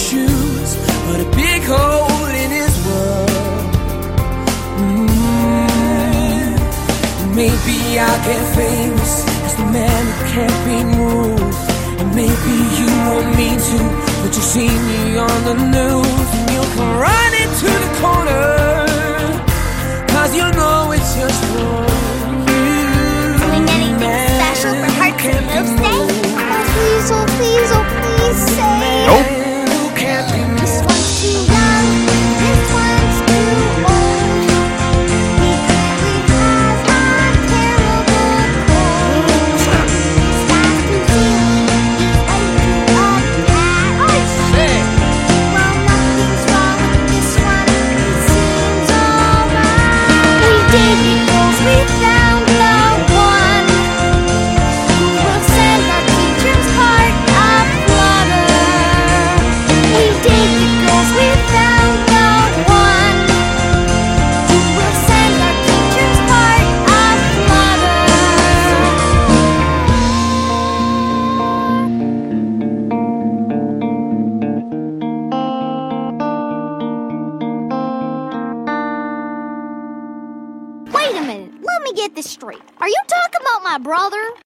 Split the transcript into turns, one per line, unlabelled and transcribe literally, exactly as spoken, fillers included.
shoes, but a big hole in his world. mm. Maybe I'll get famous as the man who can't be moved. And maybe you want me to, but you see me on the news, and you'll come running to the corner, cause you know it's just for you.
Doing anything special for Hearts and Hopes Day? Please, oh please, oh please say.
Nope.
This one's too young, this one's too old. He clearly has a terrible cold. This guy's too silly, he's way too uptight. I say, well, nothing's wrong with this one, he seems alright. We did it, girls, we found the one who will send our teacher's heart aflutter. We did it, girls, we found the one who will send our teacher's heart aflutter. Wait a minute, let me get this straight. Are you talking about my brother?